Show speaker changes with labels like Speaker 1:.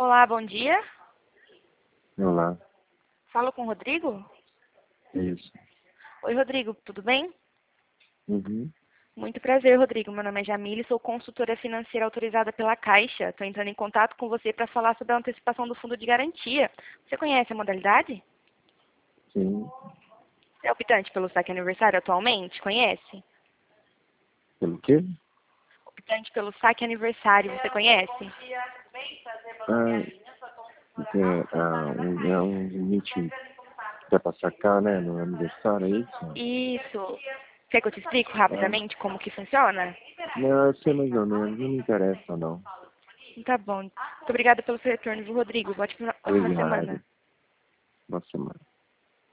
Speaker 1: Olá, bom dia.
Speaker 2: Olá,
Speaker 1: Falo com o Rodrigo?
Speaker 2: isso.
Speaker 1: Oi, Rodrigo, tudo bem?
Speaker 2: Uhum.
Speaker 1: Muito prazer, Rodrigo. Meu nome é Jamile, sou consultora financeira autorizada pela Caixa. Estou entrando em contato com você para falar sobre a antecipação do fundo de garantia. Você conhece a modalidade?
Speaker 2: Sim.
Speaker 1: É optante pelo saque aniversário atualmente? Conhece?
Speaker 2: Pelo quê?
Speaker 1: Optante pelo saque aniversário, você conhece?
Speaker 2: Ah, é um limite que é pra sacar, né? No aniversário, é isso?
Speaker 1: Isso. Quer que eu te explique
Speaker 2: Ah,
Speaker 1: rapidamente como que funciona?
Speaker 2: não, eu sei mais ou menos, não me interessa, não.
Speaker 1: Tá bom. Muito obrigada pelo seu retorno, viu, Rodrigo? Ótima semana.
Speaker 2: Obrigado. Boa semana.